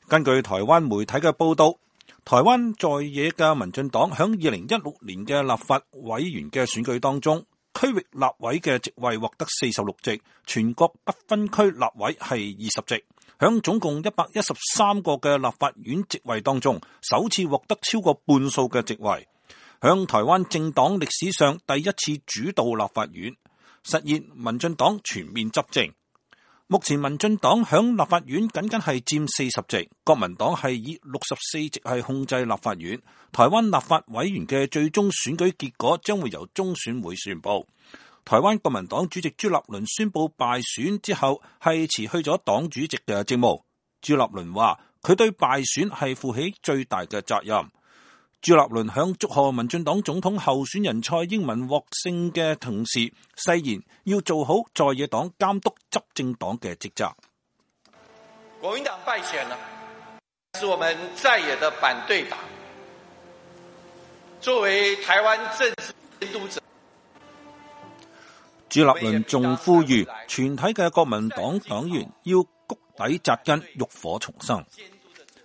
根據台灣媒體嘅報道，台灣在野嘅民進黨響2016年嘅立法委員嘅選舉當中，區域立委嘅席位獲得46席，全國不分區立委係20席。響總共113個嘅立法院席位當中，首次獲得超過半數嘅席位，響台灣政黨歷史上第一次主導立法院，實現民進黨全面執政。目前民進黨響立法院僅僅係佔40席，國民黨係以64席係控制立法院。台灣立法委員嘅最終選舉結果將會由中選會宣布。台灣國民黨主席朱立倫宣布敗選之後，係辭去咗黨主席嘅職務。朱立倫話佢對敗選係負起最大嘅責任。朱立倫響祝賀民進黨總統候選人蔡英文獲勝嘅同時，誓言要做好在野黨監督執政黨嘅職責。 國民黨敗選了，是我們在野的反對黨。作為台灣政治監督者， 朱立倫仲呼籲全體嘅國民黨黨員要谷底扎根，浴火重生。